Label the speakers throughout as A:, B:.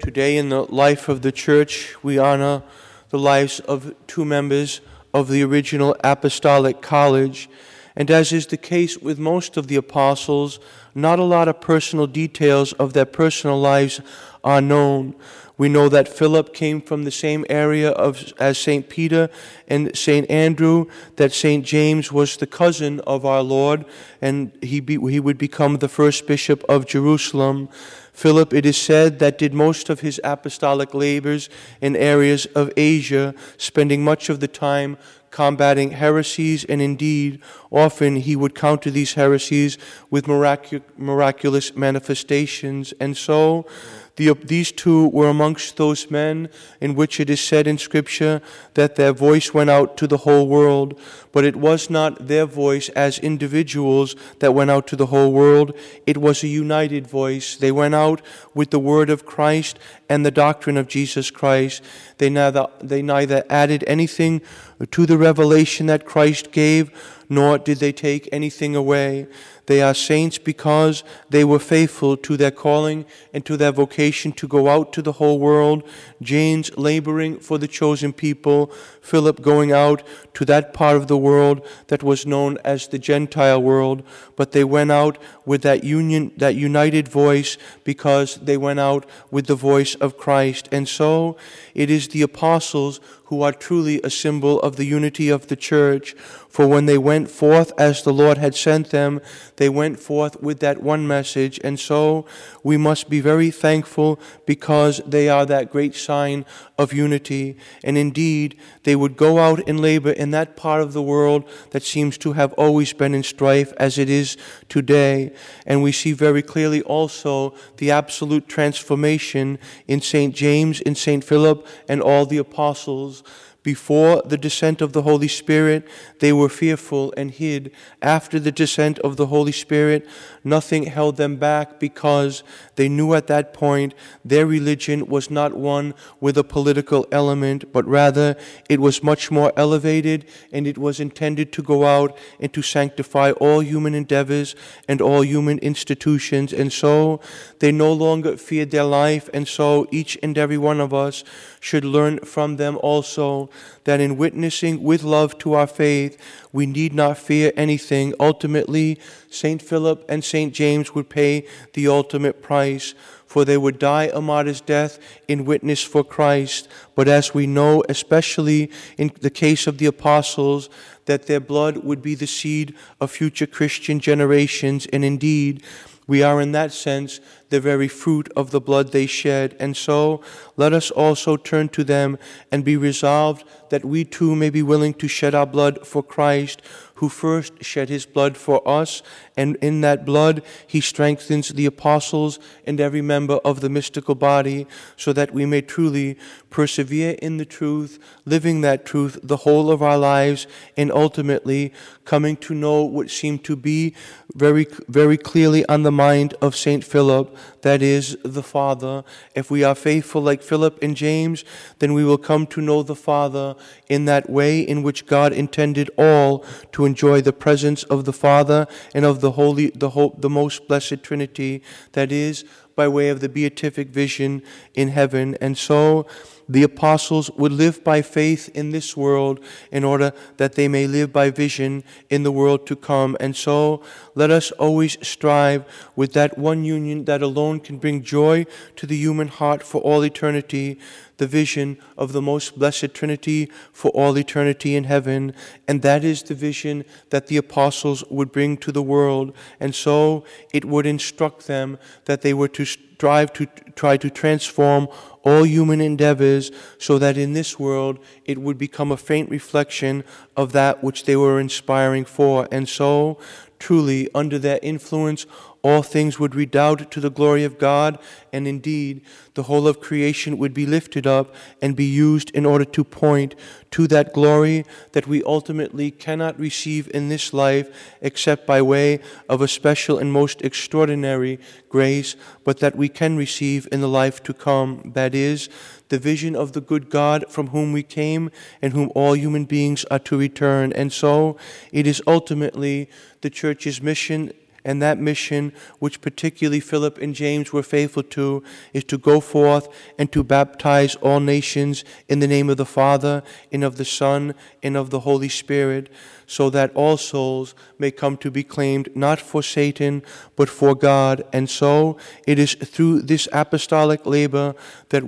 A: Today in the life of the Church, we honor the lives of two members of the original Apostolic College. And as is the case with most of the apostles, not a lot of personal details of their personal lives are known. We know that Philip came from the same area as St. Peter and St. Andrew, that St. James was the cousin of our Lord, and he would become the first bishop of Jerusalem. Philip, it is said, that did most of his apostolic labors in areas of Asia, spending much of the time combating heresies, and indeed, often he would counter these heresies with miraculous manifestations. And so, these two were amongst those men in which it is said in Scripture that their voice went out to the whole world. But it was not their voice as individuals that went out to the whole world. It was a united voice. They went out with the word of Christ and the doctrine of Jesus Christ. They neither added anything to the revelation that Christ gave, nor did they take anything away. They are saints because they were faithful to their calling and to their vocation to go out to the whole world. James laboring for the chosen people, Philip going out to that part of the world that was known as the Gentile world. But they went out with that united voice, because they went out with the voice of Christ. And so it is the apostles who are truly a symbol of the unity of the church. For when they went forth as the Lord had sent them, they went forth with that one message. And so we must be very thankful, because they are that great sign of unity. And indeed, they would go out and labor in that part of the world that seems to have always been in strife, as it is today. And we see very clearly also the absolute transformation in St. James, in St. Philip, and all the apostles. Before the descent of the Holy Spirit, they were fearful and hid. After the descent of the Holy Spirit, nothing held them back, because they knew at that point their religion was not one with a political element, but rather it was much more elevated, and it was intended to go out and to sanctify all human endeavors and all human institutions. And so they no longer feared their life, and so each and every one of us should learn from them also that in witnessing with love to our faith, we need not fear anything. Ultimately, St. Philip and St. James would pay the ultimate price, for they would die a martyr's death in witness for Christ. But as we know, especially in the case of the apostles, that their blood would be the seed of future Christian generations, and indeed, we are in that sense the very fruit of the blood they shed. And so let us also turn to them and be resolved that we too may be willing to shed our blood for Christ, who first shed his blood for us, and in that blood he strengthens the apostles and every member of the mystical body, so that we may truly persevere in the truth, living that truth the whole of our lives, and ultimately coming to know what seemed to be very, very clearly on the mind of St. Philip, that is, the Father. If we are faithful like Philip and James, then we will come to know the Father in that way in which God intended all to enjoy the presence of the Father and of the most blessed Trinity, that is, by way of the beatific vision in heaven. And so the apostles would live by faith in this world in order that they may live by vision in the world to come. And so let us always strive with that one union that alone can bring joy to the human heart for all eternity, the vision of the most blessed Trinity for all eternity in heaven. And that is the vision that the apostles would bring to the world. And so it would instruct them that they were to strive to try to transform all human endeavors, so that in this world it would become a faint reflection of that which they were inspiring for. And so, truly, under their influence, all things would redound to the glory of God, and indeed, the whole of creation would be lifted up and be used in order to point to that glory that we ultimately cannot receive in this life except by way of a special and most extraordinary grace, but that we can receive in the life to come. That is, the vision of the good God from whom we came and whom all human beings are to return. And so, it is ultimately the Church's mission And that mission, which particularly Philip and James were faithful to, is to go forth and to baptize all nations in the name of the Father, and of the Son, and of the Holy Spirit, so that all souls may come to be claimed not for Satan, but for God. And so it is through this apostolic labor that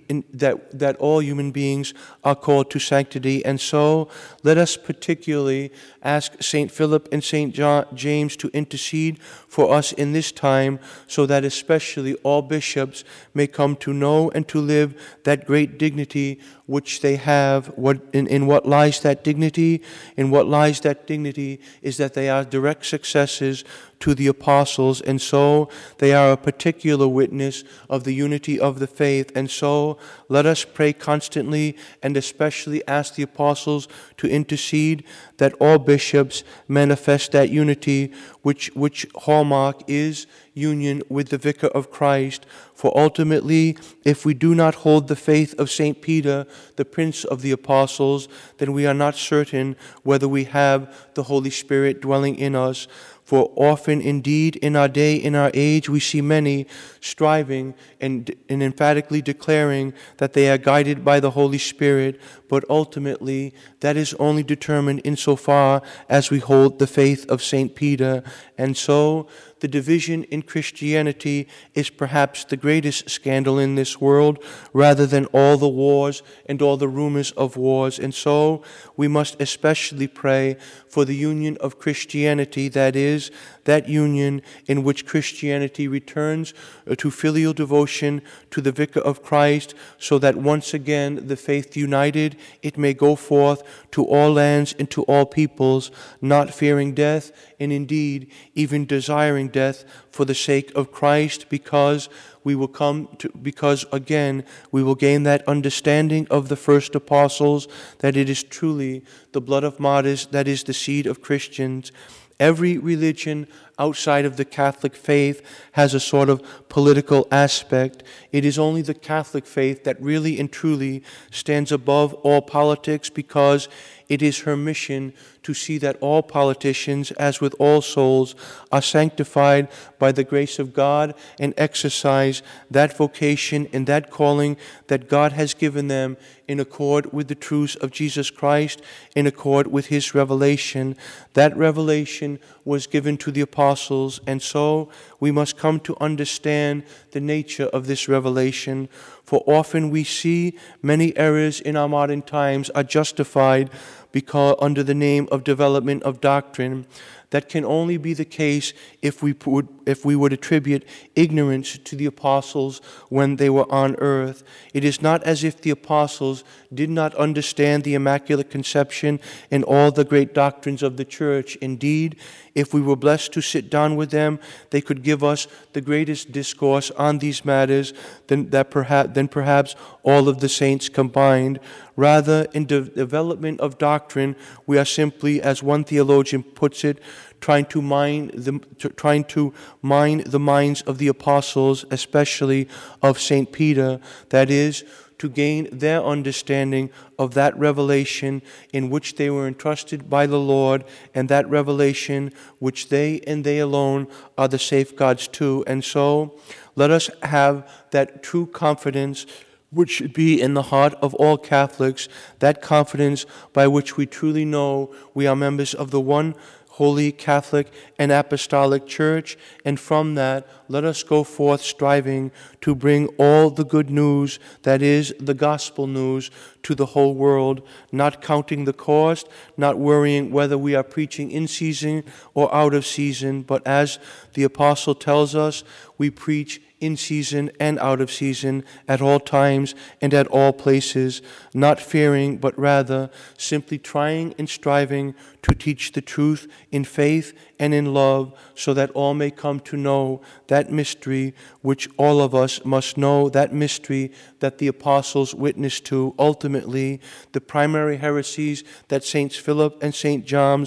A: that all human beings are called to sanctity. And so let us particularly ask St. Philip and St. James to intercede for us in this time, so that especially all bishops may come to know and to live that great dignity which they have. In what lies that dignity? In what lies that dignity is that they are direct successors to the apostles, and so they are a particular witness of the unity of the faith. And so let us pray constantly and especially ask the apostles to intercede that all bishops manifest that unity which hallmark is union with the Vicar of Christ. For ultimately, if we do not hold the faith of St. Peter, the Prince of the Apostles, then we are not certain whether we have the Holy Spirit dwelling in us. For often indeed in our day, in our age, we see many striving and emphatically declaring that they are guided by the Holy Spirit, but ultimately that is only determined insofar as we hold the faith of St. Peter. And so the division in Christianity is perhaps the greatest scandal in this world, rather than all the wars and all the rumors of wars. And so we must especially pray for the union of Christianity, that is, that union in which Christianity returns to filial devotion to the Vicar of Christ, so that once again the faith united, it may go forth to all lands and to all peoples, not fearing death, and indeed even desiring death for the sake of Christ, because again we will gain that understanding of the first apostles, that it is truly the blood of martyrs that is the seed of Christians. Every religion outside of the Catholic faith has a sort of political aspect. It is only the Catholic faith that really and truly stands above all politics, because it is her mission to see that all politicians, as with all souls, are sanctified by the grace of God and exercise that vocation and that calling that God has given them in accord with the truths of Jesus Christ, in accord with His revelation. That revelation was given to the apostles, and so we must come to understand the nature of this revelation. For often we see many errors in our modern times are justified because under the name of development of doctrine. That can only be the case if we would attribute ignorance to the apostles when they were on earth. It is not as if the apostles did not understand the Immaculate Conception and all the great doctrines of the Church. Indeed, if we were blessed to sit down with them, they could give us the greatest discourse on these matters than perhaps all of the saints combined. Rather, in the development of doctrine, we are simply, as one theologian puts it, trying to mine the minds of the apostles, especially of St. Peter, that is, to gain their understanding of that revelation in which they were entrusted by the Lord, and that revelation which they and they alone are the safeguards to. And so let us have that true confidence which should be in the heart of all Catholics, that confidence by which we truly know we are members of the one Holy Catholic and Apostolic Church, and from that let us go forth striving to bring all the good news, that is, the gospel news, to the whole world, not counting the cost, not worrying whether we are preaching in season or out of season, but as the apostle tells us, we preach in season and out of season, at all times and at all places, not fearing, but rather simply trying and striving to teach the truth in faith and in love, so that all may come to know that mystery which all of us must know, that mystery that the apostles witnessed to. Ultimately, the primary heresies that Saints Philip and St.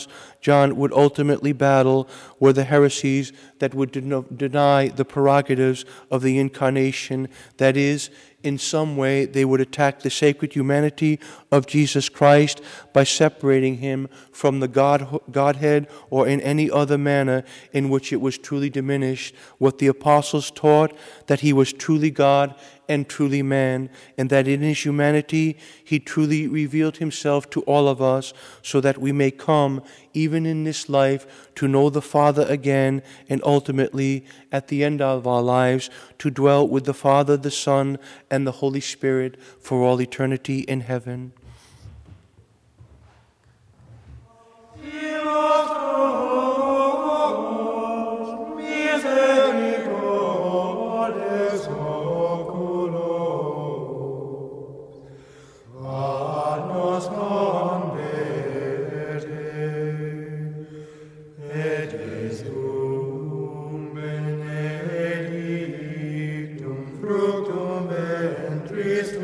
A: John would ultimately battle were the heresies that would deny the prerogatives of the Incarnation, that is, in some way they would attack the sacred humanity of Jesus Christ by separating him from the Godhead or in any other manner in which it was truly diminished, what the apostles taught, that he was truly God and truly man, and that in his humanity he truly revealed himself to all of us, so that we may come, even in this life, to know the Father again, and ultimately, at the end of our lives, to dwell with the Father, the Son, and the Holy Spirit for all eternity in heaven.
B: Fructum ventris